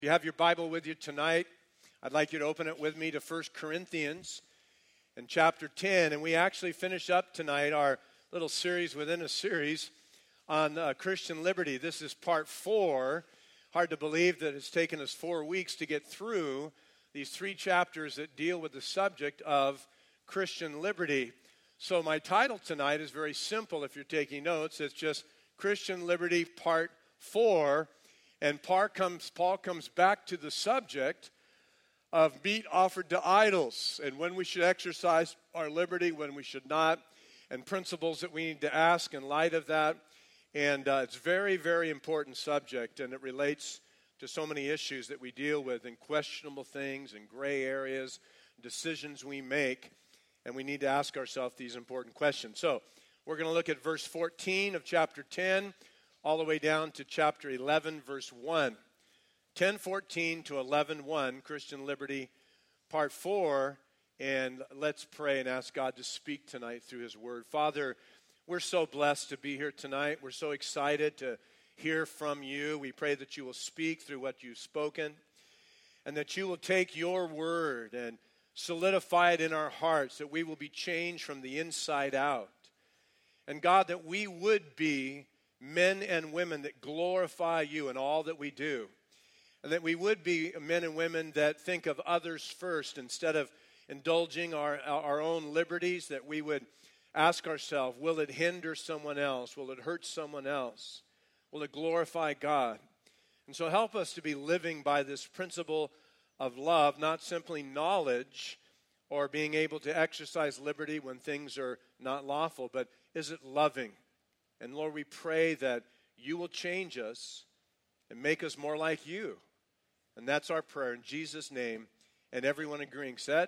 If you have your Bible with you tonight, I'd like you to open it with me to 1 Corinthians in chapter 10. And we actually finish up tonight our little series within a series on Christian liberty. This is part 4. Hard to believe that it's taken us 4 weeks to get through these 3 chapters that deal with the subject of Christian liberty. So my title tonight is very simple if you're taking notes. It's just Christian Liberty Part 4. And Paul comes back to the subject of meat offered to idols and when we should exercise our liberty, when we should not, and principles that we need to ask in light of that. And it's a very, very important subject, and it relates to so many issues that we deal with and questionable things and gray areas, decisions we make, and we need to ask ourselves these important questions. So we're going to look at verse 14 of chapter 10, all the way down to chapter 11, verse 1. 10:14 to 11:1, Christian Liberty, part 4. And let's pray and ask God to speak tonight through His Word. Father, we're so blessed to be here tonight. We're so excited to hear from You. We pray that You will speak through what You've spoken, and that You will take Your Word and solidify it in our hearts, that we will be changed from the inside out. And God, that we would be men and women that glorify You in all that we do. And that we would be men and women that think of others first instead of indulging our own liberties, that we would ask ourselves, will it hinder someone else? Will it hurt someone else? Will it glorify God? And so help us to be living by this principle of love, not simply knowledge or being able to exercise liberty when things are not lawful, but is it loving? And Lord, we pray that You will change us and make us more like You. And that's our prayer in Jesus' name. And everyone agreeing said,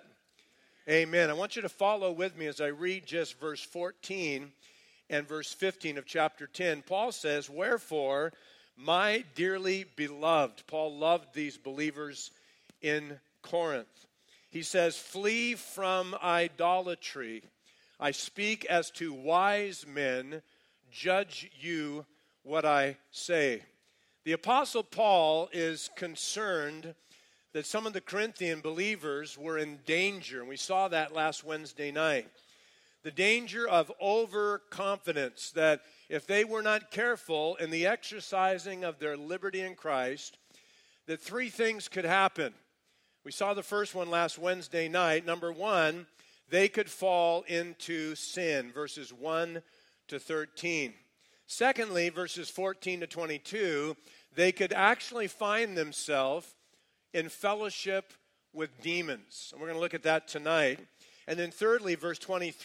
Amen. I want you to follow with me as I read just verse 14 and verse 15 of chapter 10. Paul says, wherefore, my dearly beloved. Paul loved these believers in Corinth. He says, flee from idolatry. I speak as to wise men. Judge you what I say. The Apostle Paul is concerned that some of the Corinthian believers were in danger, and we saw that last Wednesday night. The danger of overconfidence, that if they were not careful in the exercising of their liberty in Christ, that 3 things could happen. We saw the first one last Wednesday night. Number 1, they could fall into sin, verses 1 to 13. Secondly, verses 14 to 22, they could actually find themselves in fellowship with demons. And we're going to look at that tonight. And then thirdly, verse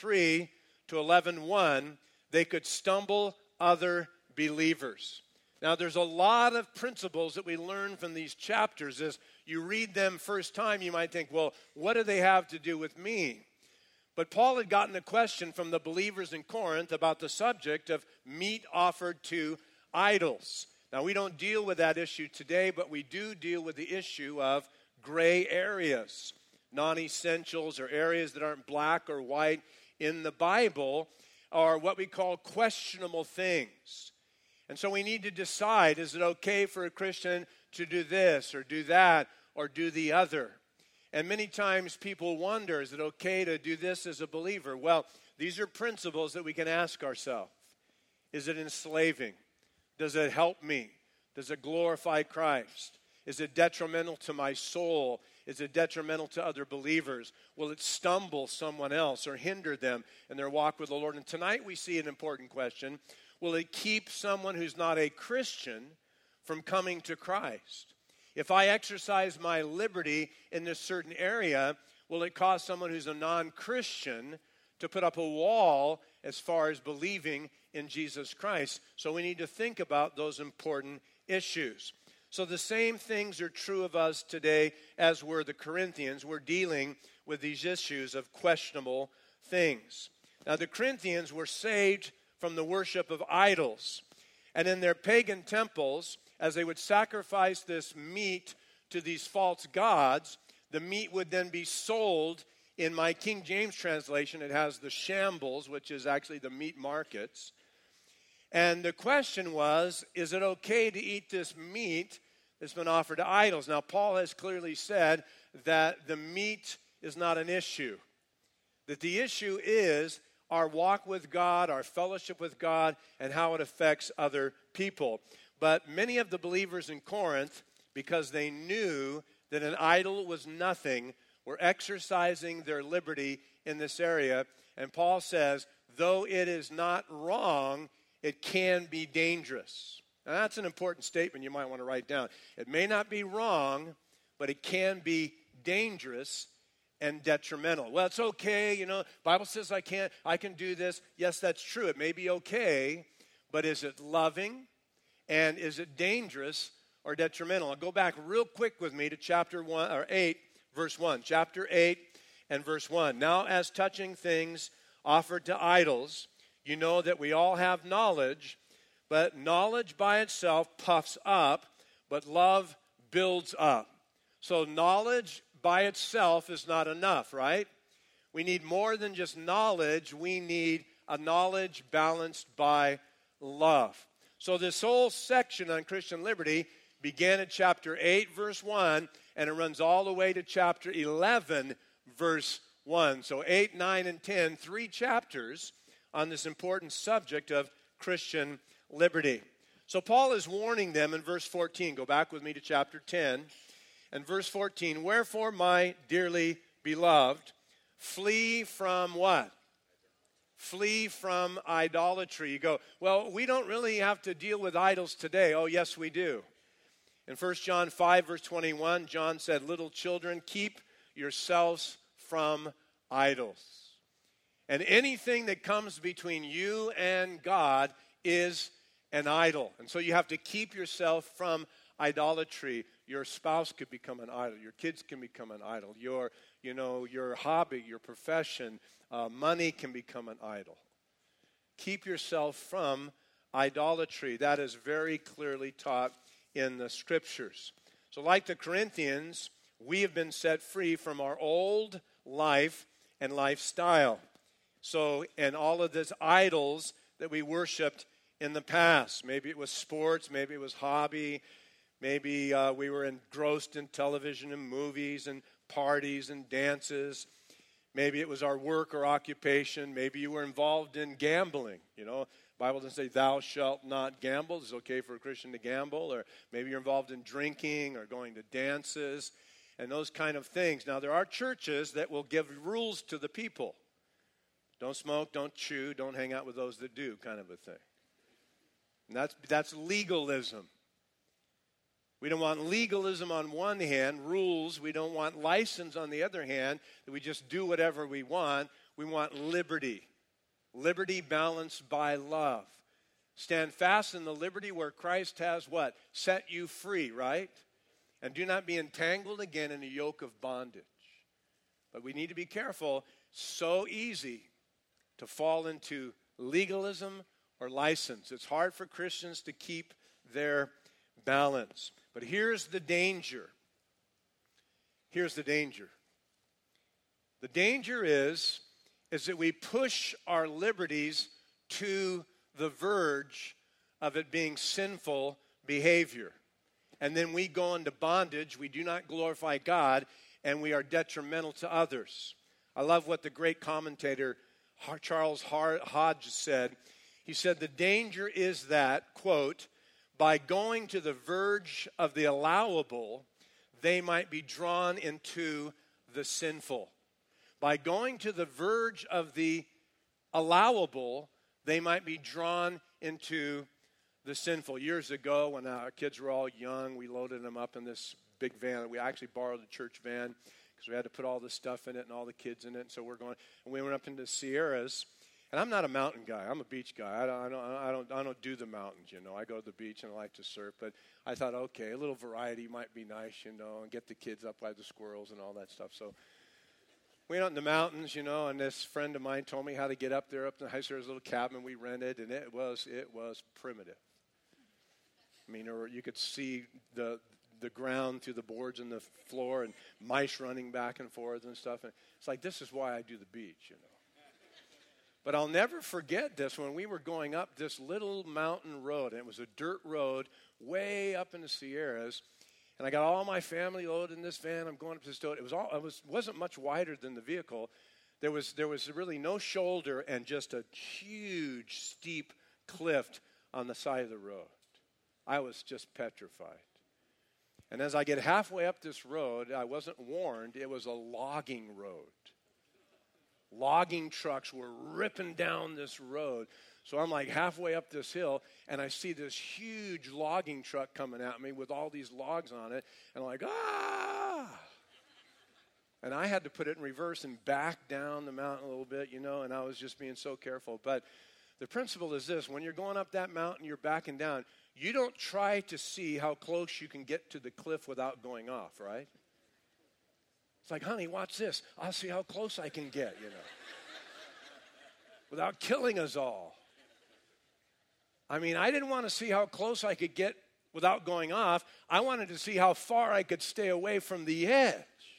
23 to 11:1, they could stumble other believers. Now, there's a lot of principles that we learn from these chapters. As you read them first time, you might think, well, what do they have to do with me? But Paul had gotten a question from the believers in Corinth about the subject of meat offered to idols. Now, we don't deal with that issue today, but we do deal with the issue of gray areas, non-essentials, or areas that aren't black or white in the Bible, are what we call questionable things. And so we need to decide, is it okay for a Christian to do this or do that or do the other? And many times people wonder, is it okay to do this as a believer? Well, these are principles that we can ask ourselves. Is it enslaving? Does it help me? Does it glorify Christ? Is it detrimental to my soul? Is it detrimental to other believers? Will it stumble someone else or hinder them in their walk with the Lord? And tonight we see an important question. Will it keep someone who's not a Christian from coming to Christ? If I exercise my liberty in this certain area, will it cause someone who's a non-Christian to put up a wall as far as believing in Jesus Christ? So we need to think about those important issues. So the same things are true of us today as were the Corinthians. We're dealing with these issues of questionable things. Now, the Corinthians were saved from the worship of idols. And in their pagan temples, as they would sacrifice this meat to these false gods, the meat would then be sold. In my King James translation, it has the shambles, which is actually the meat markets. And the question was, is it okay to eat this meat that's been offered to idols. Now, Paul has clearly said that the meat is not an issue, that the issue is our walk with God, our fellowship with God, and how it affects other people. But many of the believers in Corinth, because they knew that an idol was nothing, were exercising their liberty in this area. And Paul says, though it is not wrong, it can be dangerous. Now, that's an important statement you might want to write down. It may not be wrong, but it can be dangerous and detrimental. Well, it's okay, Bible says I can do this. Yes, that's true. It may be okay, but is it loving? And is it dangerous or detrimental? I'll go back real quick with me to chapter 8, verse 1. Chapter 8 and verse 1. Now, as touching things offered to idols, you know that we all have knowledge, but knowledge by itself puffs up, but love builds up. So knowledge by itself is not enough, right? We need more than just knowledge. We need a knowledge balanced by love. So this whole section on Christian liberty began at chapter 8, verse 1, and it runs all the way to chapter 11, verse 1. So 8, 9, and 10, 3 chapters on this important subject of Christian liberty. So Paul is warning them in verse 14. Go back with me to chapter 10. And verse 14, wherefore, my dearly beloved, flee from what? Flee from idolatry. You go, well, we don't really have to deal with idols today. Oh, yes, we do. In 1 John 5, verse 21, John said, little children, keep yourselves from idols. And anything that comes between you and God is an idol. And so you have to keep yourself from idolatry. Your spouse could become an idol. Your kids can become an idol. Your hobby, your profession, money can become an idol. Keep yourself from idolatry. That is very clearly taught in the Scriptures. So like the Corinthians, we have been set free from our old life and lifestyle. So, and all of these idols that we worshiped in the past. Maybe it was sports, maybe it was hobby, maybe we were engrossed in television and movies and parties and dances. Maybe it was our work or occupation. Maybe you were involved in gambling. The Bible doesn't say thou shalt not gamble. It's okay for a Christian to gamble. Or maybe you're involved in drinking or going to dances and those kind of things. Now, there are churches that will give rules to the people. Don't smoke, don't chew, don't hang out with those that do, kind of a thing. And that's legalism. We don't want legalism on one hand, rules. We don't want license on the other hand, that we just do whatever we want. We want liberty. Liberty balanced by love. Stand fast in the liberty where Christ has what? Set you free, right? And do not be entangled again in a yoke of bondage. But we need to be careful. So easy to fall into legalism or license. It's hard for Christians to keep their balance. But here's the danger. Here's the danger. The danger is that we push our liberties to the verge of it being sinful behavior. And then we go into bondage. We do not glorify God, and we are detrimental to others. I love what the great commentator Charles Hodge said. He said, the danger is that, quote, by going to the verge of the allowable, they might be drawn into the sinful. By going to the verge of the allowable, they might be drawn into the sinful. Years ago, when our kids were all young, we loaded them up in this big van. We actually borrowed a church van because we had to put all this stuff in it and all the kids in it. And so we went up into the Sierras. And I'm not a mountain guy. I'm a beach guy. I don't do the mountains, I go to the beach and I like to surf. But I thought, okay, a little variety might be nice, and get the kids up by the squirrels and all that stuff. So we went out in the mountains, and this friend of mine told me how to get up there. Up in the house, there was a little cabin we rented, and it was primitive. I mean, you could see the ground through the boards in the floor and mice running back and forth and stuff. And it's like, this is why I do the beach, But I'll never forget this when we were going up this little mountain road, and it was a dirt road way up in the Sierras, And I got all my family loaded in this van. I'm going up to the stove. Wasn't much wider than the vehicle. There was really no shoulder and just a huge, steep cliff on the side of the road. I was just petrified. And as I get halfway up this road, I wasn't warned. It was a logging road. Logging trucks were ripping down this road. So I'm like halfway up this hill, and I see this huge logging truck coming at me with all these logs on it. And I'm like, ah! And I had to put it in reverse and back down the mountain a little bit, and I was just being so careful. But the principle is this: when you're going up that mountain, you're backing down. You don't try to see how close you can get to the cliff without going off, right? It's like, honey, watch this. I'll see how close I can get, without killing us all. I mean, I didn't want to see how close I could get without going off. I wanted to see how far I could stay away from the edge.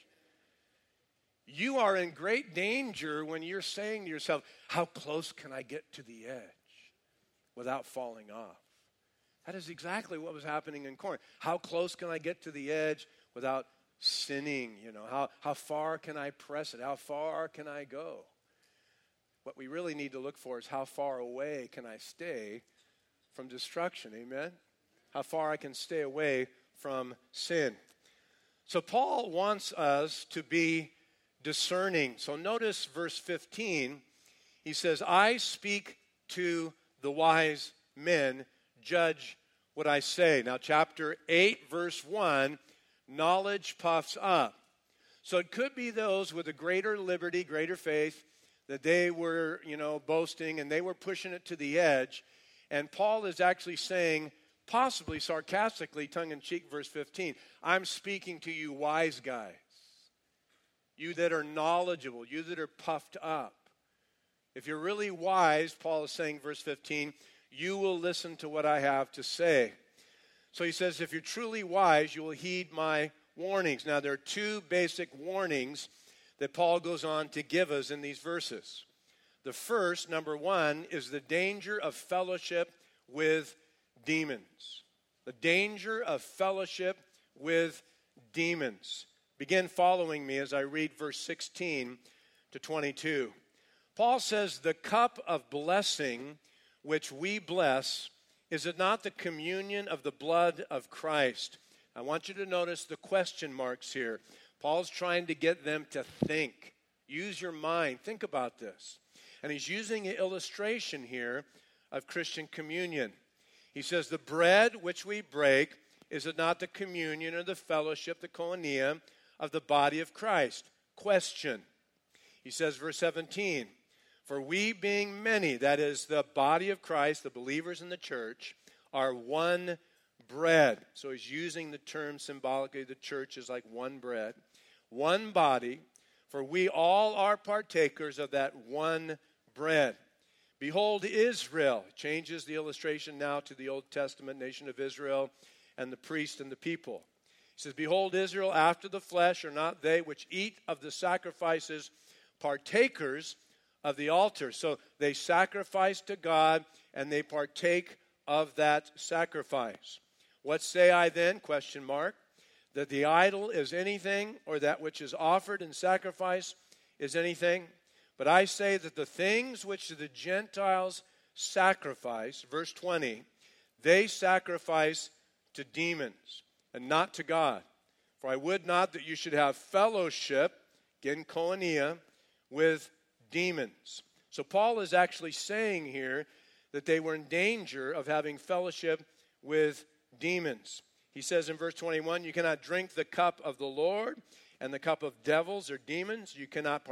You are in great danger when you're saying to yourself, how close can I get to the edge without falling off? That is exactly what was happening in Corinth. How close can I get to the edge without sinning? How far can I press it? How far can I go? What we really need to look for is how far away can I stay from destruction, amen? How far I can stay away from sin. So Paul wants us to be discerning. So notice verse 15. He says, I speak to the wise men, judge what I say. Now chapter 8, verse 1, knowledge puffs up. So it could be those with a greater liberty, greater faith, that they were, boasting and they were pushing it to the edge. And Paul is actually saying, possibly sarcastically, tongue-in-cheek, verse 15, I'm speaking to you wise guys, you that are knowledgeable, you that are puffed up. If you're really wise, Paul is saying, verse 15, you will listen to what I have to say. So he says, if you're truly wise, you will heed my warnings. Now, there are two basic warnings that Paul goes on to give us in these verses. The first, number one, is the danger of fellowship with demons. The danger of fellowship with demons. Begin following me as I read verse 16 to 22. Paul says, the cup of blessing which we bless, is it not the communion of the blood of Christ? I want you to notice the question marks here. Paul's trying to get them to think. Use your mind. Think about this. And he's using an illustration here of Christian communion. He says, the bread which we break, is it not the communion or the fellowship, the koinonia, of the body of Christ? Question. He says, verse 17, for we being many, that is the body of Christ, the believers in the church, are one bread. So he's using the term symbolically, the church is like one bread, one body, for we all are partakers of that one bread. Behold Israel, changes the illustration now to the Old Testament nation of Israel and the priest and the people. He says, behold Israel after the flesh, are not they which eat of the sacrifices partakers of the altar? So they sacrifice to God and they partake of that sacrifice. What say I then? Question mark. That the idol is anything, or that which is offered in sacrifice is anything. But I say that the things which the Gentiles sacrifice, verse 20, they sacrifice to demons and not to God. For I would not that you should have fellowship, again, koinonia, with demons. So Paul is actually saying here that they were in danger of having fellowship with demons. He says in verse 21, you cannot drink the cup of the Lord and the cup of devils or demons. You cannot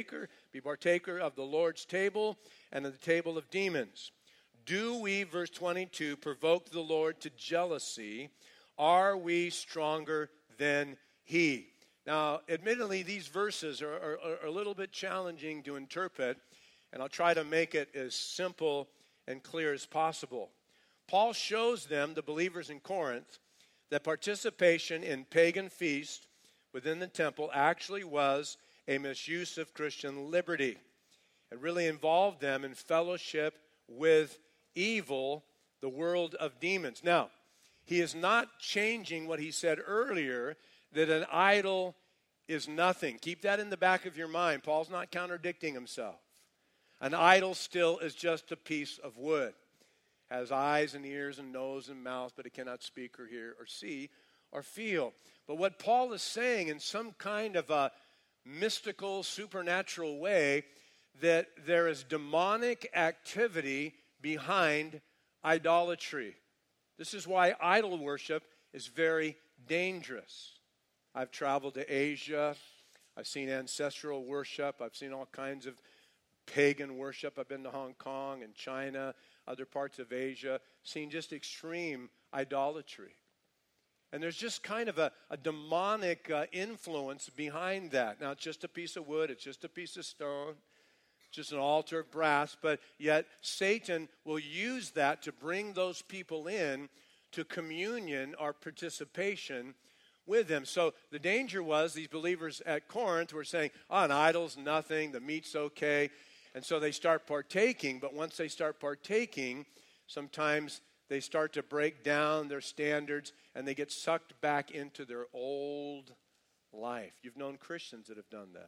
be partaker of the Lord's table and of the table of demons. Do we, verse 22, provoke the Lord to jealousy? Are we stronger than he? Now, admittedly, these verses are a little bit challenging to interpret, and I'll try to make it as simple and clear as possible. Paul shows them, the believers in Corinth, that participation in pagan feasts within the temple actually was a misuse of Christian liberty. It really involved them in fellowship with evil, the world of demons. Now, he is not changing what he said earlier, that an idol is nothing. Keep that in the back of your mind. Paul's not contradicting himself. An idol still is just a piece of wood. Has eyes and ears and nose and mouth, but it cannot speak or hear or see or feel. But what Paul is saying in some kind of a mystical, supernatural way, that there is demonic activity behind idolatry. This is why idol worship is very dangerous. I've traveled to Asia. I've seen ancestral worship. I've seen all kinds of pagan worship. I've been to Hong Kong and China, other parts of Asia, seen just extreme idolatry. And there's just kind of a demonic influence behind that. Now, it's just a piece of wood. It's just a piece of stone. It's just an altar of brass. But yet, Satan will use that to bring those people in to communion or participation with him. So the danger was these believers at Corinth were saying, an idol's nothing, the meat's okay. And so they start partaking. But once they start partaking, sometimes they start to break down their standards and they get sucked back into their old life. You've known Christians that have done that.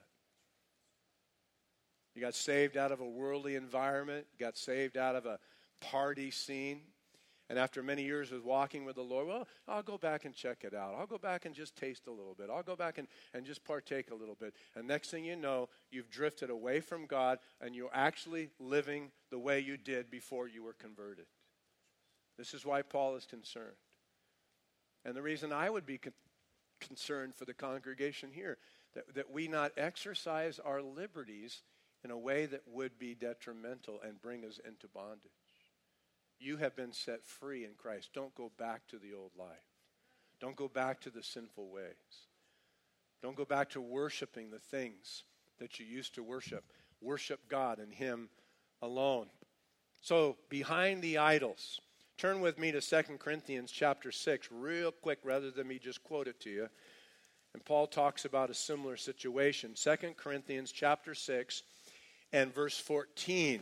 You got saved out of a worldly environment, got saved out of a party scene. And after many years of walking with the Lord, well, I'll go back and check it out. I'll go back and just taste a little bit. I'll go back and just partake a little bit. And next thing you know, you've drifted away from God and you're actually living the way you did before you were converted. This is why Paul is concerned. And the reason I would be concerned for the congregation here, that we not exercise our liberties in a way that would be detrimental and bring us into bondage. You have been set free in Christ. Don't go back to the old life. Don't go back to the sinful ways. Don't go back to worshiping the things that you used to worship. Worship God and Him alone. So, behind the idols, turn with me to 2 Corinthians chapter 6 real quick rather than me just quote it to you. And Paul talks about a similar situation. 2 Corinthians chapter 6 and verse 14.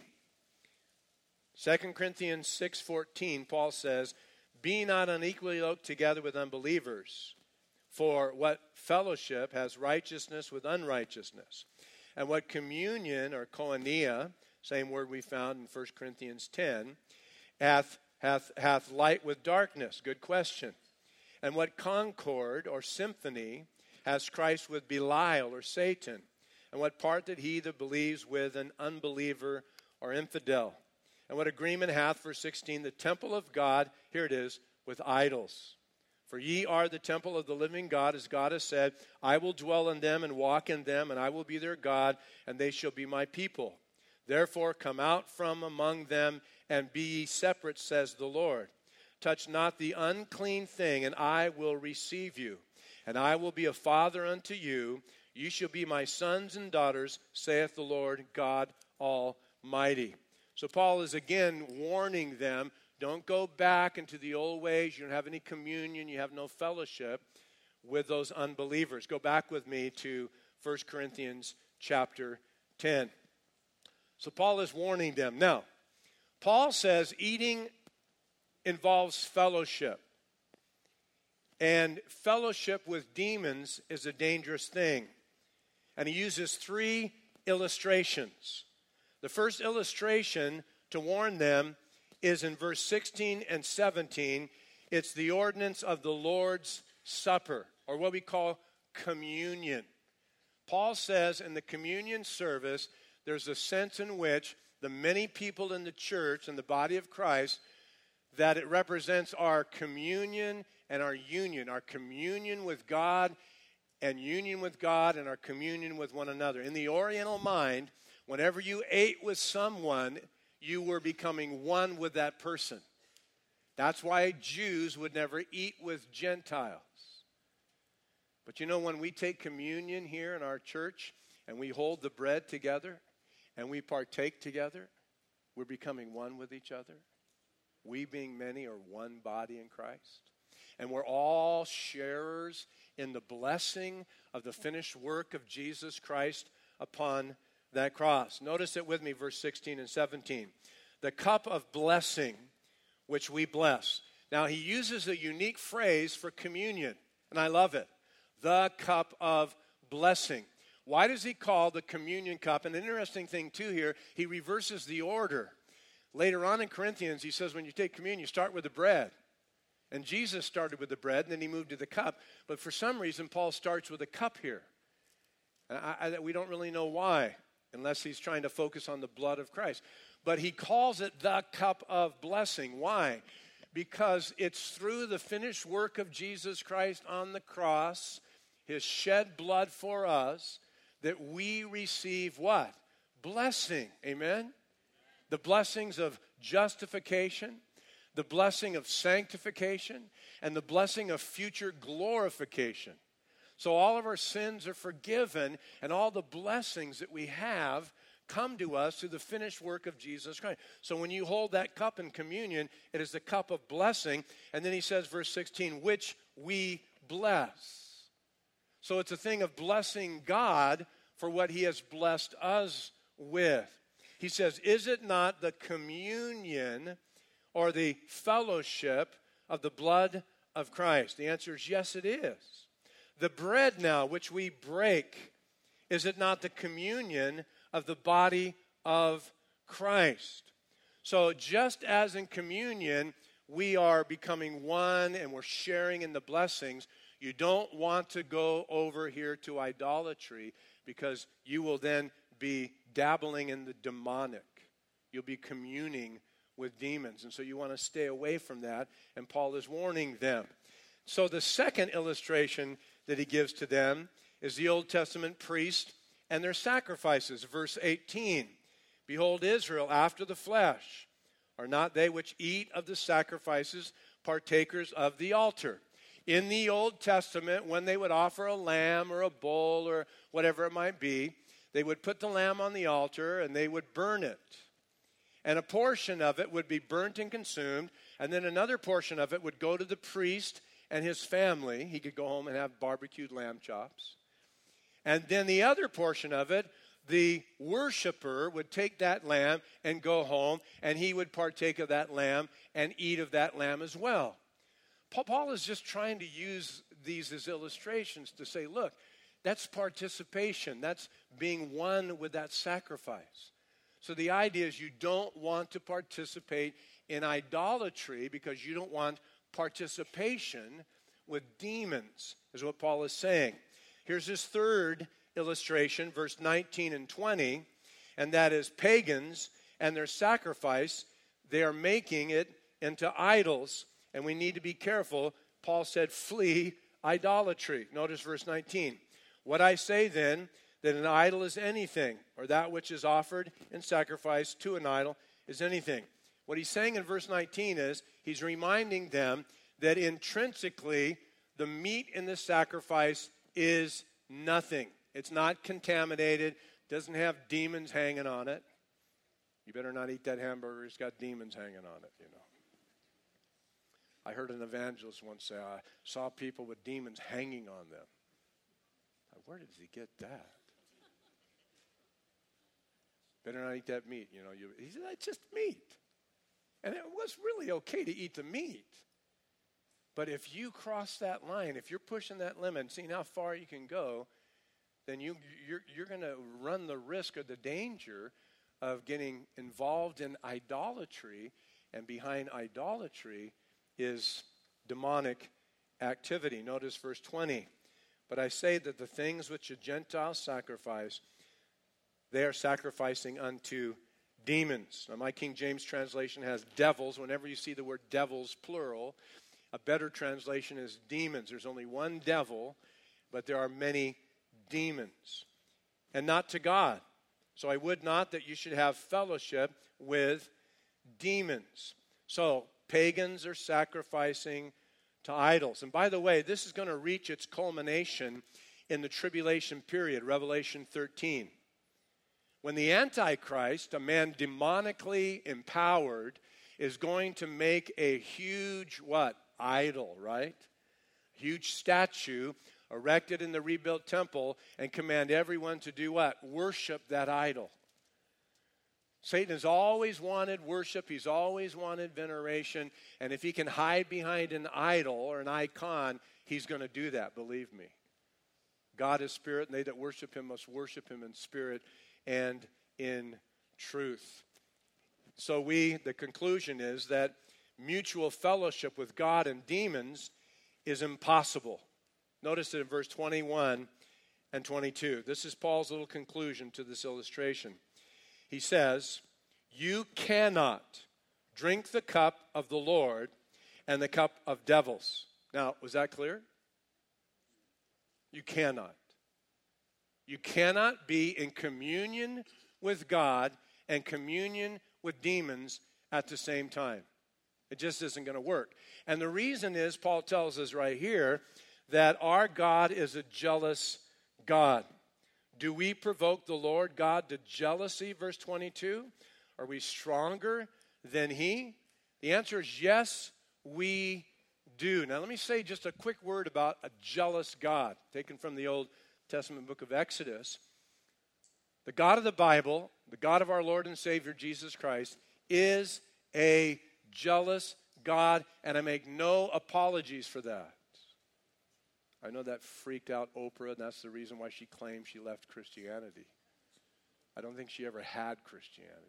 2 Corinthians 6:14, Paul says, "Be not unequally yoked together with unbelievers. For what fellowship has righteousness with unrighteousness? And what communion, or koinonia, same word we found in 1 Corinthians 10, hath light with darkness?" Good question. "And what concord, or symphony, has Christ with Belial, or Satan? And what part that he that believes with an unbeliever or infidel? And what agreement hath," verse 16, "the temple of God," here it is, "with idols? For ye are the temple of the living God, as God has said, I will dwell in them and walk in them, and I will be their God, and they shall be my people. Therefore come out from among them, and be ye separate, says the Lord. Touch not the unclean thing, and I will receive you. And I will be a father unto you. You shall be my sons and daughters, saith the Lord God Almighty." So Paul is again warning them, don't go back into the old ways. You don't have any communion. You have no fellowship with those unbelievers. Go back with me to 1 Corinthians chapter 10. So Paul is warning them. Now, Paul says eating involves fellowship. And fellowship with demons is a dangerous thing. And he uses 3 illustrations. The first illustration to warn them is in verse 16 and 17. It's the ordinance of the Lord's Supper, or what we call communion. Paul says in the communion service, there's a sense in which the many people in the church and the body of Christ, that it represents our communion and our communion with God and union with God and our communion with one another. In the Oriental mind, whenever you ate with someone, you were becoming one with that person. That's why Jews would never eat with Gentiles. But you know, when we take communion here in our church and we hold the bread together and we partake together, we're becoming one with each other. We being many are one body in Christ. And we're all sharers in the blessing of the finished work of Jesus Christ upon that cross. Notice it with me, verse 16 and 17. "The cup of blessing which we bless." Now, he uses a unique phrase for communion, and I love it. The cup of blessing. Why does he call the communion cup? And an interesting thing, too, here, he reverses the order. Later on in Corinthians, he says when you take communion, you start with the bread. And Jesus started with the bread, and then he moved to the cup. But for some reason, Paul starts with a cup here. And we don't really know why, unless he's trying to focus on the blood of Christ. But he calls it the cup of blessing. Why? Because it's through the finished work of Jesus Christ on the cross, his shed blood for us, that we receive what? Blessing. Amen? The blessings of justification, the blessing of sanctification, and the blessing of future glorification. So all of our sins are forgiven, and all the blessings that we have come to us through the finished work of Jesus Christ. So when you hold that cup in communion, it is the cup of blessing. And then he says, verse 16, which we bless. So it's a thing of blessing God for what he has blessed us with. He says, is it not the communion or the fellowship of the blood of Christ? The answer is yes, it is. The bread now which we break, is it not the communion of the body of Christ? So just as in communion, we are becoming one and we're sharing in the blessings, you don't want to go over here to idolatry because you will then be dabbling in the demonic. You'll be communing with demons. And so you want to stay away from that. And Paul is warning them. So the second illustration that he gives to them is the Old Testament priest and their sacrifices. Verse 18, behold, Israel after the flesh, are not they which eat of the sacrifices partakers of the altar? In the Old Testament, when they would offer a lamb or a bull or whatever it might be, they would put the lamb on the altar and they would burn it. And a portion of it would be burnt and consumed, and then another portion of it would go to the priest and his family. He could go home and have barbecued lamb chops. And then the other portion of it, the worshiper would take that lamb and go home, and he would partake of that lamb and eat of that lamb as well. Paul is just trying to use these as illustrations to say, look, that's participation. That's being one with that sacrifice. So the idea is you don't want to participate in idolatry because you don't want participation with demons, is what Paul is saying. Here's his third illustration, verse 19 and 20, and that is pagans and their sacrifice, they are making it into idols, and we need to be careful. Paul said, flee idolatry. Notice verse 19. What I say then, that an idol is anything, or that which is offered in sacrifice to an idol is anything. What he's saying in verse 19 is, he's reminding them that intrinsically, the meat in the sacrifice is nothing. It's not contaminated, doesn't have demons hanging on it. You better not eat that hamburger, it's got demons hanging on it, you know. I heard an evangelist once say, I saw people with demons hanging on them. Where did he get that? Better not eat that meat, you know. He said, it's just meat. And it was really okay to eat the meat. But if you cross that line, if you're pushing that limit and seeing how far you can go, then you're going to run the risk or the danger of getting involved in idolatry. And behind idolatry is demonic activity. Notice verse 20. But I say that the things which the Gentiles sacrifice, they are sacrificing unto demons. Now, my King James translation has devils. Whenever you see the word devils, plural, a better translation is demons. There's only one devil, but there are many demons. And not to God. So I would not that you should have fellowship with demons. So pagans are sacrificing to idols. And by the way, this is going to reach its culmination in the tribulation period, Revelation 13. When the Antichrist, a man demonically empowered, is going to make a huge, what? Idol, right? Huge statue erected in the rebuilt temple and command everyone to do what? Worship that idol. Satan has always wanted worship. He's always wanted veneration. And if he can hide behind an idol or an icon, he's going to do that, believe me. God is spirit, and they that worship him must worship him in spirit and in truth. So the conclusion is that mutual fellowship with God and demons is impossible. Notice it in verse 21 and 22. This is Paul's little conclusion to this illustration. He says, you cannot drink the cup of the Lord and the cup of devils. Now, was that clear? You cannot. You cannot be in communion with God and communion with demons at the same time. It just isn't going to work. And the reason is, Paul tells us right here, that our God is a jealous God. Do we provoke the Lord God to jealousy, verse 22? Are we stronger than he? The answer is yes, we do. Now let me say just a quick word about a jealous God, taken from the Old Testament book of Exodus. The God of the Bible, the God of our Lord and Savior Jesus Christ, is a jealous God, and I make no apologies for that. I know that freaked out Oprah, and that's the reason why she claimed she left Christianity. I don't think she ever had Christianity.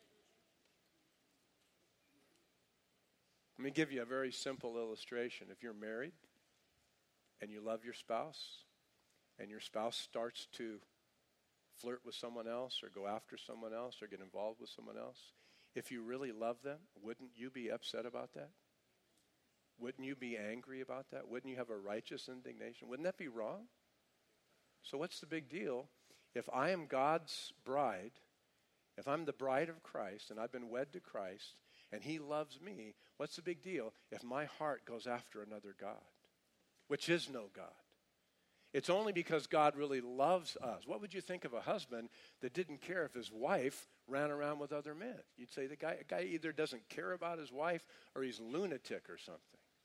Let me give you a very simple illustration. If you're married and you love your spouse, and your spouse starts to flirt with someone else or go after someone else or get involved with someone else, if you really love them, wouldn't you be upset about that? Wouldn't you be angry about that? Wouldn't you have a righteous indignation? Wouldn't that be wrong? So what's the big deal? If I am God's bride, if I'm the bride of Christ and I've been wed to Christ and he loves me, what's the big deal if my heart goes after another God, which is no God? It's only because God really loves us. What would you think of a husband that didn't care if his wife ran around with other men? You'd say the guy either doesn't care about his wife or he's lunatic or something.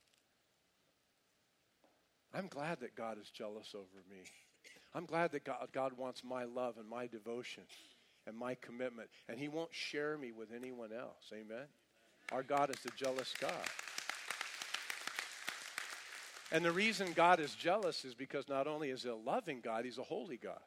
I'm glad that God is jealous over me. I'm glad that God wants my love and my devotion and my commitment, and he won't share me with anyone else. Amen? Our God is a jealous God. And the reason God is jealous is because not only is he a loving God, he's a holy God.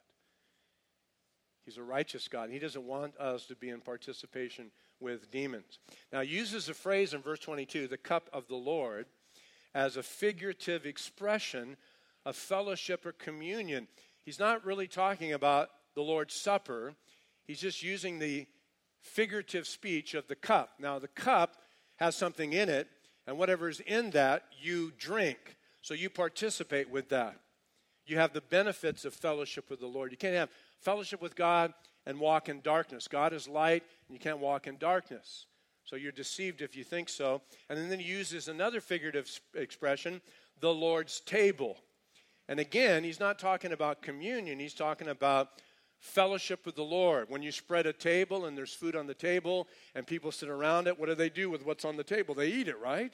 He's a righteous God. He doesn't want us to be in participation with demons. Now, he uses a phrase in verse 22, the cup of the Lord, as a figurative expression of fellowship or communion. He's not really talking about the Lord's Supper. He's just using the figurative speech of the cup. Now, the cup has something in it, and whatever's in that, you drink. So you participate with that. You have the benefits of fellowship with the Lord. You can't have fellowship with God and walk in darkness. God is light, and you can't walk in darkness. So you're deceived if you think so. And then he uses another figurative expression, the Lord's table. And again, he's not talking about communion. He's talking about fellowship with the Lord. When you spread a table and there's food on the table and people sit around it, what do they do with what's on the table? They eat it, right?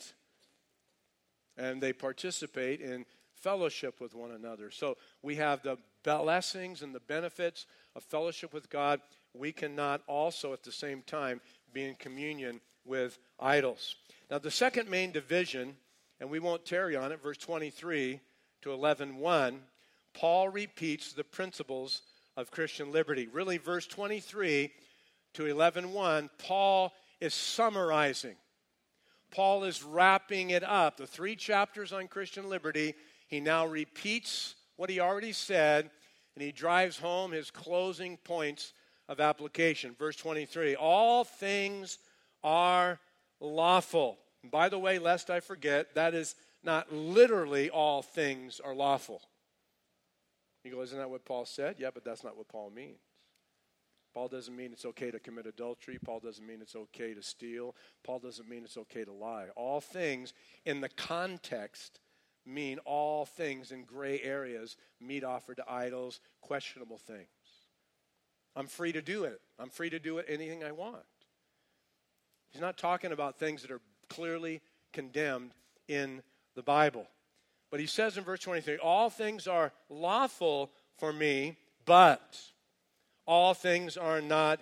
And they participate in fellowship with one another. So we have the blessings and the benefits of fellowship with God. We cannot also at the same time be in communion with idols. Now the second main division, and we won't tarry on it, verse 23 to 11:1, Paul repeats the principles of Christian liberty. Really, verse 23 to 11:1, Paul is summarizing. Paul is wrapping it up. The 3 chapters on Christian liberty, he now repeats what he already said, and he drives home his closing points of application. Verse 23, all things are lawful. And by the way, lest I forget, that is not literally all things are lawful. You go, isn't that what Paul said? Yeah, but that's not what Paul means. Paul doesn't mean it's okay to commit adultery. Paul doesn't mean it's okay to steal. Paul doesn't mean it's okay to lie. All things in the context mean all things in gray areas, meat offered to idols, questionable things. I'm free to do it. I'm free to do it anything I want. He's not talking about things that are clearly condemned in the Bible. But he says in verse 23, all things are lawful for me, but all things are not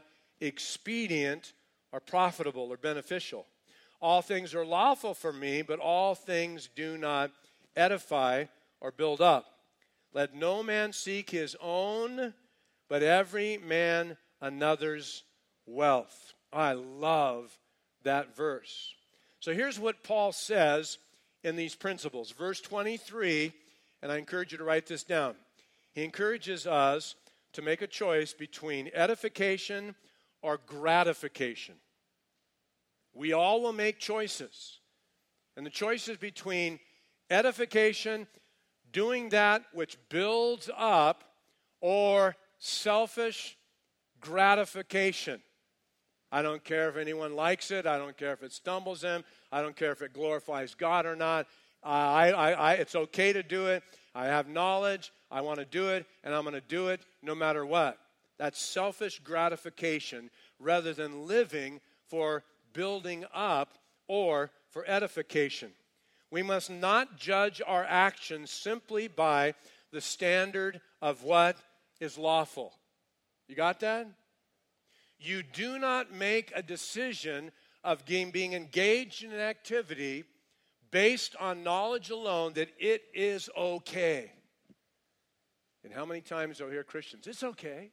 expedient or profitable or beneficial. All things are lawful for me, but all things do not edify or build up. Let no man seek his own, but every man another's wealth. I love that verse. So here's what Paul says in these principles. Verse 23, and I encourage you to write this down. He encourages us to make a choice between edification or gratification. We all will make choices. And the choice is between edification, doing that which builds up, or selfish gratification. I don't care if anyone likes it. I don't care if it stumbles them. I don't care if it glorifies God or not. It's okay to do it. I have knowledge. I want to do it, and I'm going to do it no matter what. That's selfish gratification rather than living for building up or for edification. We must not judge our actions simply by the standard of what is lawful. You got that? You do not make a decision of being engaged in an activity based on knowledge alone that it is okay. And how many times do I hear Christians, it's okay.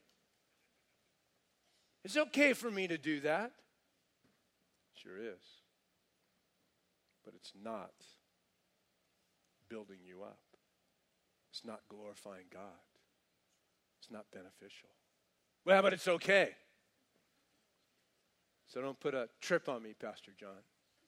It's okay for me to do that. Sure is. But it's not building you up. It's not glorifying God. It's not beneficial. Well, but it's okay. So don't put a trip on me, Pastor John.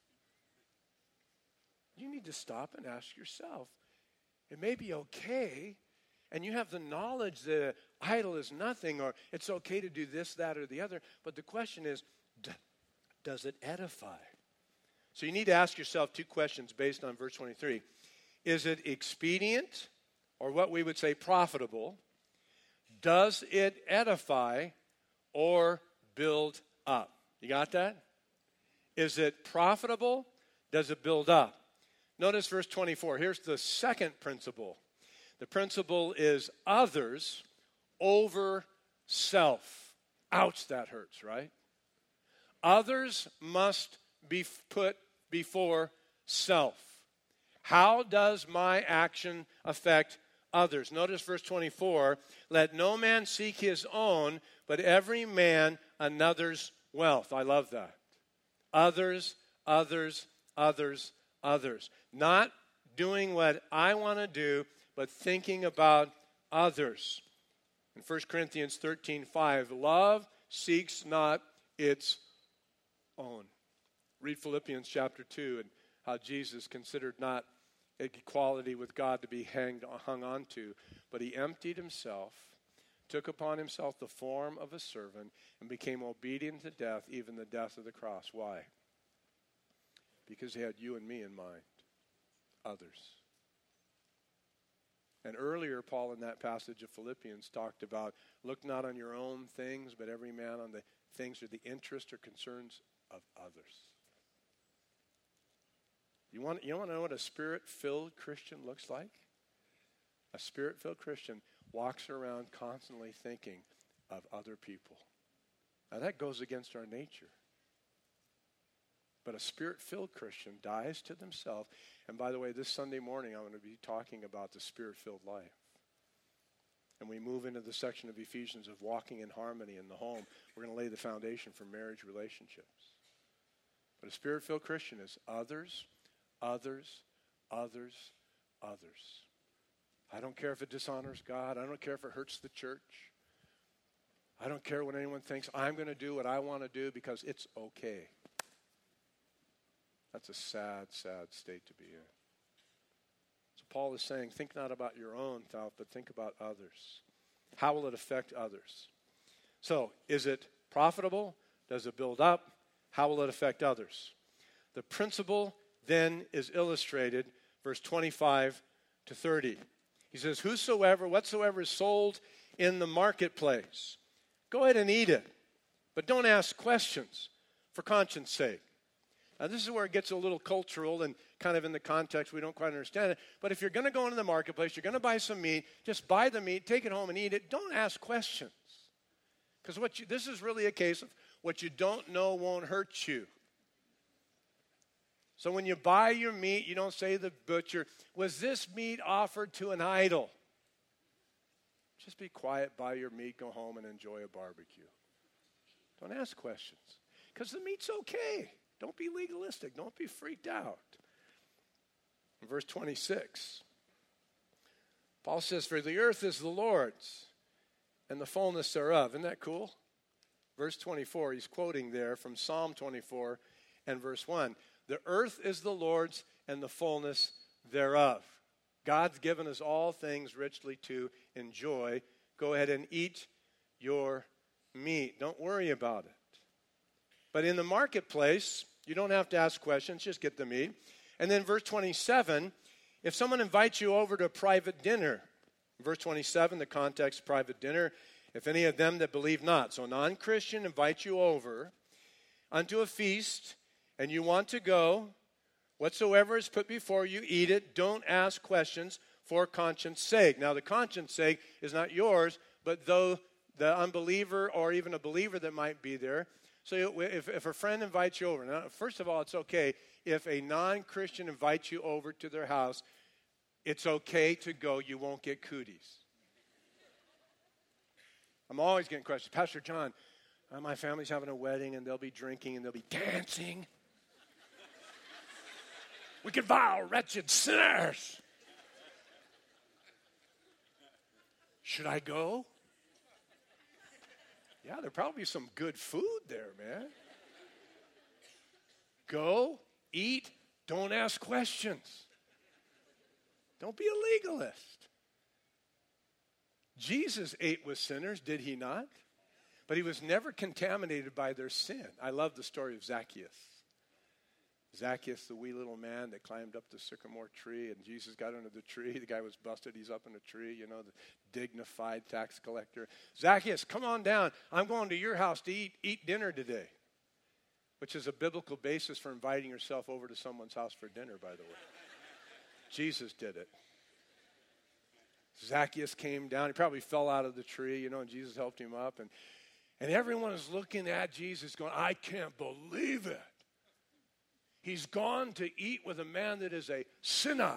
You need to stop and ask yourself, it may be okay, and you have the knowledge that idle is nothing, or it's okay to do this, that, or the other, but the question is, does it edify? So you need to ask yourself two questions based on verse 23. Is it expedient, or what we would say profitable? Does it edify or build up? You got that? Is it profitable? Does it build up? Notice verse 24. Here's the second principle. The principle is others over self. Ouch, that hurts, right? Others must be put before self. How does my action affect others? Notice verse 24. Let no man seek his own, but every man another's wealth. I love that. Others, others, others, others. Not doing what I want to do, but thinking about others. In 1 Corinthians 13:5, love seeks not its own. Read Philippians chapter 2 and how Jesus considered not equality with God to be hung on to, but he emptied himself, took upon himself the form of a servant, and became obedient to death, even the death of the cross. Why? Because he had you and me in mind. Others. And earlier, Paul in that passage of Philippians talked about, look not on your own things, but every man on the things or the interests or concerns of others. You want to know what a spirit-filled Christian looks like? A spirit-filled Christian walks around constantly thinking of other people. Now that goes against our nature. But a spirit-filled Christian dies to themselves. And by the way, this Sunday morning I'm going to be talking about the spirit-filled life. And we move into the section of Ephesians of walking in harmony in the home. We're going to lay the foundation for marriage relationships. But a spirit-filled Christian is others, others, others, others. I don't care if it dishonors God. I don't care if it hurts the church. I don't care what anyone thinks. I'm going to do what I want to do because it's okay. That's a sad, sad state to be in. So Paul is saying, think not about your own thought, but think about others. How will it affect others? So, is it profitable? Does it build up? How will it affect others? The principle then is illustrated, verse 25 to 30. He says, whatsoever is sold in the marketplace, go ahead and eat it, but don't ask questions for conscience sake. Now, this is where it gets a little cultural and kind of in the context we don't quite understand it. But if you're going to go into the marketplace, you're going to buy some meat, just buy the meat, take it home and eat it. Don't ask questions. Because this is really a case of What you don't know won't hurt you. So when you buy your meat, you don't say to the butcher, was this meat offered to an idol? Just be quiet, buy your meat, go home and enjoy a barbecue. Don't ask questions. Because the meat's okay. Don't be legalistic. Don't be freaked out. In verse 26, Paul says, for the earth is the Lord's and the fullness thereof. Isn't that cool? Verse 24, he's quoting there from Psalm 24 and verse 1. The earth is the Lord's and the fullness thereof. God's given us all things richly to enjoy. Go ahead and eat your meat. Don't worry about it. But in the marketplace, you don't have to ask questions. Just get the meat. And then verse 27, if someone invites you over to a private dinner, verse 27, the context, private dinner, if any of them that believe not. So a non-Christian invites you over unto a feast, and you want to go, whatsoever is put before you, eat it. Don't ask questions for conscience sake. Now, the conscience sake is not yours, but though the unbeliever or even a believer that might be there. So if a friend invites you over, now, first of all, it's okay. If a non-Christian invites you over to their house, it's okay to go. You won't get cooties. I'm always getting questions. Pastor John, my family's having a wedding, and they'll be drinking, and they'll be dancing. Wicked, vile, wretched sinners. Should I go? Yeah, there'll probably be some good food there, man. Go, eat, don't ask questions. Don't be a legalist. Jesus ate with sinners, did he not? But he was never contaminated by their sin. I love the story of Zacchaeus. Zacchaeus, the wee little man that climbed up the sycamore tree, and Jesus got under the tree. The guy was busted. He's up in the tree, the dignified tax collector. Zacchaeus, come on down. I'm going to your house to eat dinner today, which is a biblical basis for inviting yourself over to someone's house for dinner, by the way. Jesus did it. Zacchaeus came down. He probably fell out of the tree, and Jesus helped him up. And everyone is looking at Jesus going, I can't believe it. He's gone to eat with a man that is a sinner.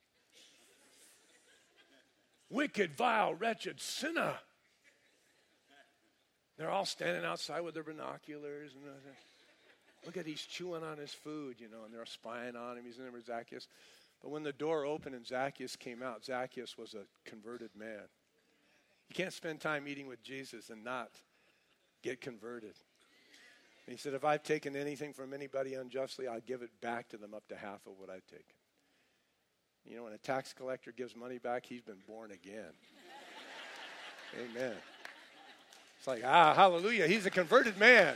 Wicked, vile, wretched sinner. They're all standing outside with their binoculars. And look at he's chewing on his food, and they're spying on him. He's in there with Zacchaeus. But when the door opened and Zacchaeus came out, Zacchaeus was a converted man. You can't spend time eating with Jesus and not get converted. And he said, if I've taken anything from anybody unjustly, I'll give it back to them up to half of what I've taken. When a tax collector gives money back, he's been born again. Amen. It's like, hallelujah, he's a converted man.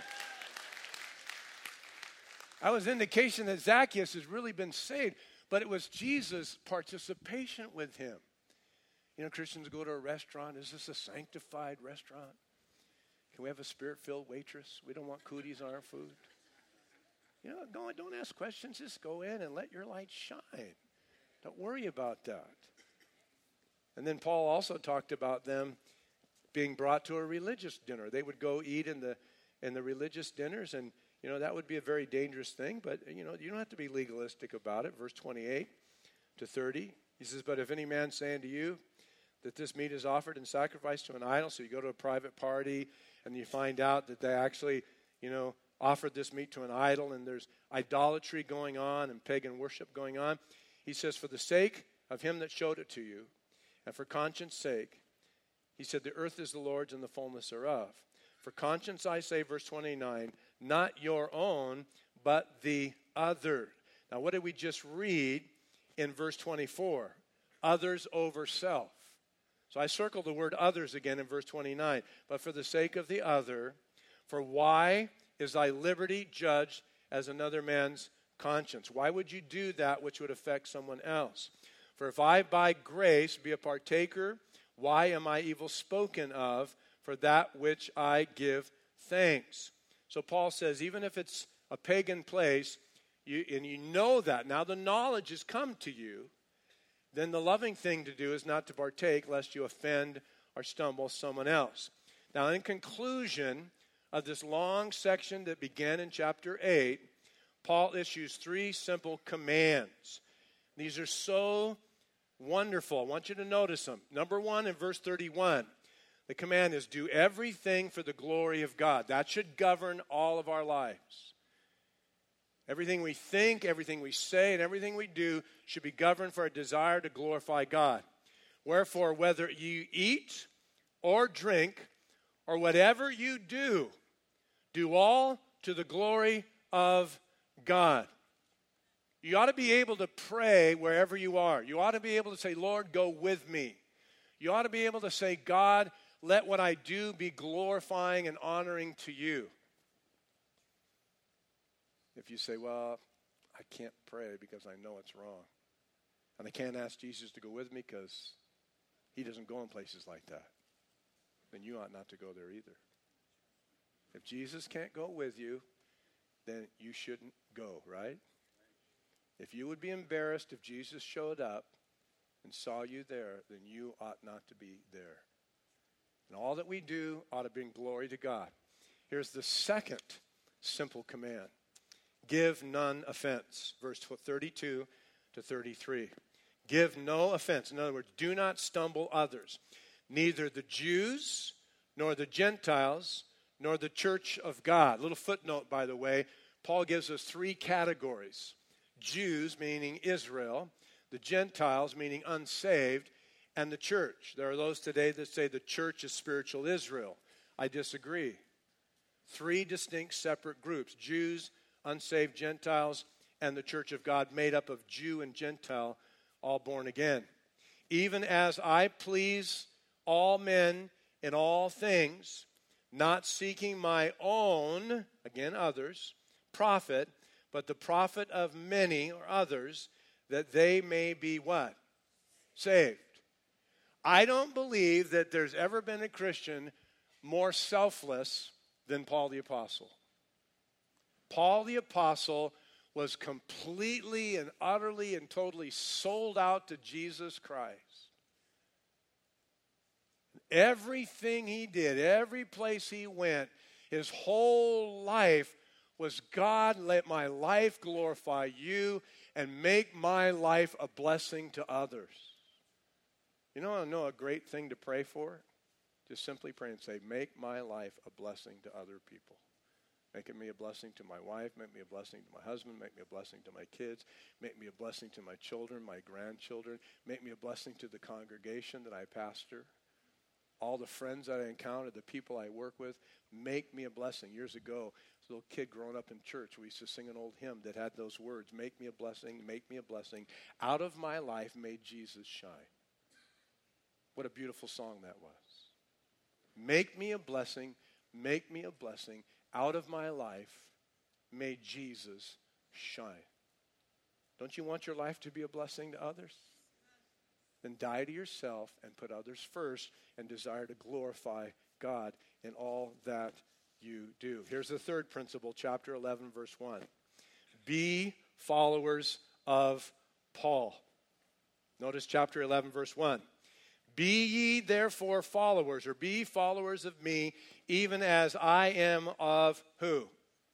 That was indication that Zacchaeus has really been saved, but it was Jesus' participation with him. Christians go to a restaurant. Is this a sanctified restaurant? Can we have a spirit-filled waitress? We don't want cooties on our food. Don't ask questions. Just go in and let your light shine. Don't worry about that. And then Paul also talked about them being brought to a religious dinner. They would go eat in the religious dinners, and that would be a very dangerous thing. But you don't have to be legalistic about it. Verse 28 to 30, he says, "But if any man say unto you that this meat is offered in sacrifice to an idol," so you go to a private party and you find out that they actually, offered this meat to an idol, and there's idolatry going on and pagan worship going on. He says, "For the sake of him that showed it to you, and for conscience sake," he said, "the earth is the Lord's and the fullness thereof. For conscience I say," verse 29, "not your own, but the other." Now, what did we just read in verse 24? Others over self. So I circled the word others again in verse 29. "But for the sake of the other, for why is thy liberty judged as another man's conscience?" Why would you do that which would affect someone else? "For if I by grace be a partaker, why am I evil spoken of for that which I give thanks?" So Paul says, even if it's a pagan place, and you know that, now the knowledge has come to you, then the loving thing to do is not to partake lest you offend or stumble someone else. Now, in conclusion, of this long section that began in chapter 8, Paul issues 3 simple commands. These are so wonderful. I want you to notice them. Number 1, in verse 31, the command is, do everything for the glory of God. That should govern all of our lives. Everything we think, everything we say, and everything we do should be governed for a desire to glorify God. Wherefore, whether you eat or drink or whatever you do, do all to the glory of God. You ought to be able to pray wherever you are. You ought to be able to say, Lord, go with me. You ought to be able to say, God, let what I do be glorifying and honoring to you. If you say, well, I can't pray because I know it's wrong, and I can't ask Jesus to go with me because he doesn't go in places like that, then you ought not to go there either. If Jesus can't go with you, then you shouldn't go, right? If you would be embarrassed if Jesus showed up and saw you there, then you ought not to be there. And all that we do ought to bring glory to God. Here's the second simple command. Give none offense. Verse 32 to 33. Give no offense. In other words, do not stumble others. Neither the Jews, nor the Gentiles, nor the church of God. Little footnote, by the way. Paul gives us 3 categories. Jews, meaning Israel. The Gentiles, meaning unsaved. And the church. There are those today that say the church is spiritual Israel. I disagree. 3 distinct separate groups. Jews, unsaved Gentiles, and the church of God made up of Jew and Gentile, all born again. Even as I please all men in all things, not seeking my own, again others, profit, but the profit of many or others, that they may be what? Saved. I don't believe that there's ever been a Christian more selfless than Paul the Apostle. Paul the Apostle was completely and utterly and totally sold out to Jesus Christ. Everything he did, every place he went, his whole life was, God, let my life glorify you and make my life a blessing to others. You know a great thing to pray for? Just simply pray and say, make my life a blessing to other people. Make me a blessing to my wife, make me a blessing to my husband, make me a blessing to my kids, make me a blessing to my children, my grandchildren, make me a blessing to the congregation that I pastor, all the friends that I encounter, the people I work with, make me a blessing. Years ago, as a little kid growing up in church, we used to sing an old hymn that had those words, make me a blessing, make me a blessing. Out of my life may Jesus shine. What a beautiful song that was. Make me a blessing, make me a blessing. Out of my life, may Jesus shine. Don't you want your life to be a blessing to others? Then die to yourself and put others first and desire to glorify God in all that you do. Here's the third principle, chapter 11, verse 1. Be followers of Paul. Notice chapter 11, verse 1. Be ye therefore followers, or be followers of me, even as I am of who?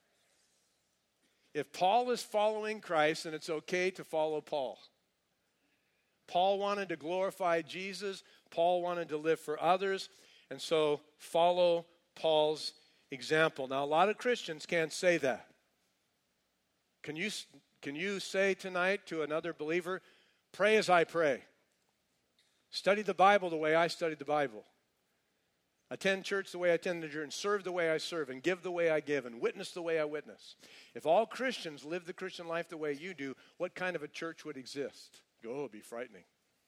If Paul is following Christ, then it's okay to follow Paul. Paul wanted to glorify Jesus. Paul wanted to live for others. And so follow Paul's example. Now, a lot of Christians can't say that. Can you say tonight to another believer, pray as I pray? Study the Bible the way I studied the Bible. Attend church the way I attend the church, and serve the way I serve, and give the way I give, and witness the way I witness. If all Christians live the Christian life the way you do, what kind of a church would exist? Oh, it would be frightening.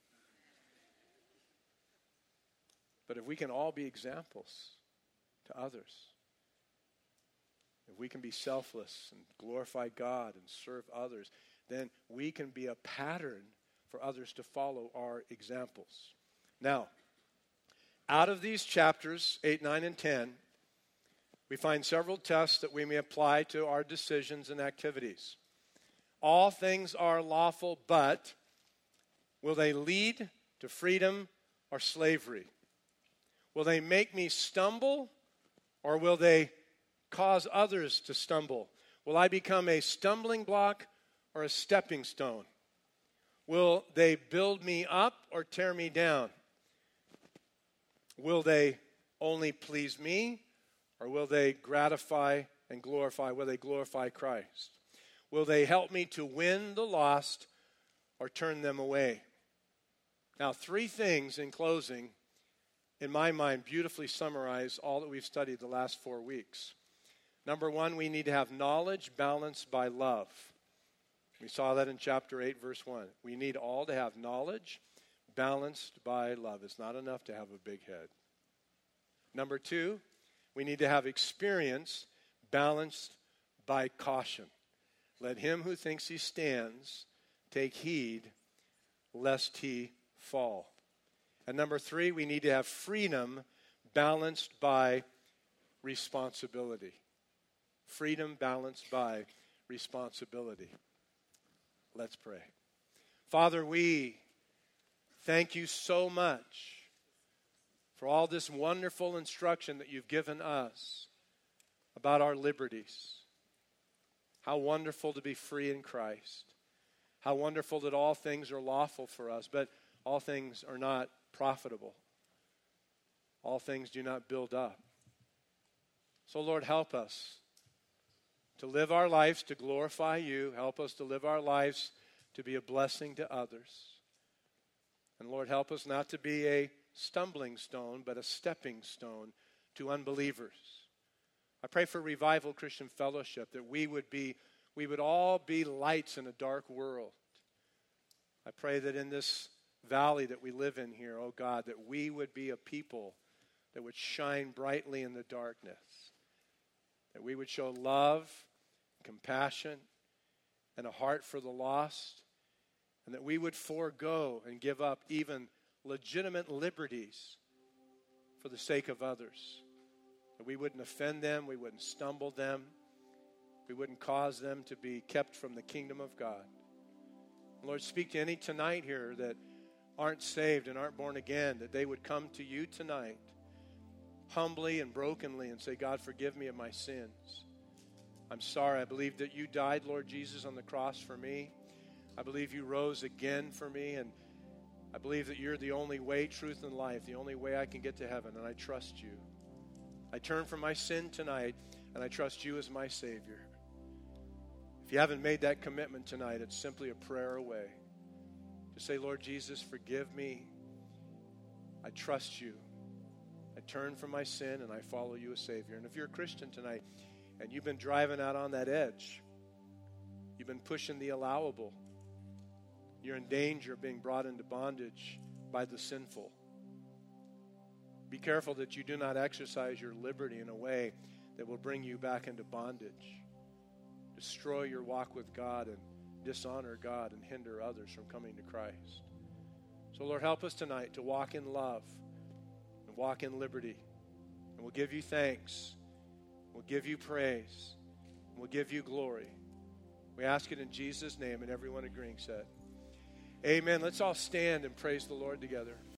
But if we can all be examples to others, if we can be selfless and glorify God and serve others, then we can be a pattern for others to follow our examples. Now, out of these chapters, 8, 9, and 10, we find several tests that we may apply to our decisions and activities. All things are lawful, but will they lead to freedom or slavery? Will they make me stumble, or will they cause others to stumble? Will I become a stumbling block or a stepping stone? Will they build me up or tear me down? Will they only please me, or will they gratify and glorify? Will they glorify Christ? Will they help me to win the lost or turn them away? Now, three things in closing, in my mind, beautifully summarize all that we've studied the last 4 weeks. Number one, we need to have knowledge balanced by love. We saw that in chapter 8, verse 1. We need all to have knowledge balanced by love. It's not enough to have a big head. Number two, we need to have experience balanced by caution. Let him who thinks he stands take heed lest he fall. And number three, we need to have freedom balanced by responsibility. Freedom balanced by responsibility. Let's pray. Father, we thank you so much for all this wonderful instruction that you've given us about our liberties. How wonderful to be free in Christ. How wonderful that all things are lawful for us, but all things are not profitable. All things do not build up. So, Lord, help us to live our lives to glorify you. Help us to live our lives to be a blessing to others. And Lord, help us not to be a stumbling stone, but a stepping stone to unbelievers. I pray for Revival Christian Fellowship, that we would all be lights in a dark world. I pray that in this valley that we live in here, oh God, that we would be a people that would shine brightly in the darkness. That we would show love, compassion, and a heart for the lost. And that we would forego and give up even legitimate liberties for the sake of others. That we wouldn't offend them, we wouldn't stumble them, we wouldn't cause them to be kept from the kingdom of God. Lord, speak to any tonight here that aren't saved and aren't born again, that they would come to you tonight humbly and brokenly and say, God, forgive me of my sins. I'm sorry. I believe that you died, Lord Jesus, on the cross for me. I believe you rose again for me, and I believe that you're the only way, truth, and life, the only way I can get to heaven, and I trust you. I turn from my sin tonight, and I trust you as my Savior. If you haven't made that commitment tonight, it's simply a prayer away. Just say, Lord Jesus, forgive me. I trust you. I turn from my sin, and I follow you as Savior. And if you're a Christian tonight, and you've been driving out on that edge, you've been pushing the allowable, you're in danger of being brought into bondage by the sinful. Be careful that you do not exercise your liberty in a way that will bring you back into bondage, destroy your walk with God, and dishonor God and hinder others from coming to Christ. So, Lord, help us tonight to walk in love and walk in liberty. And we'll give you thanks. We'll give you praise. We'll give you glory. We ask it in Jesus' name, and everyone agreeing said, amen. Let's all stand and praise the Lord together.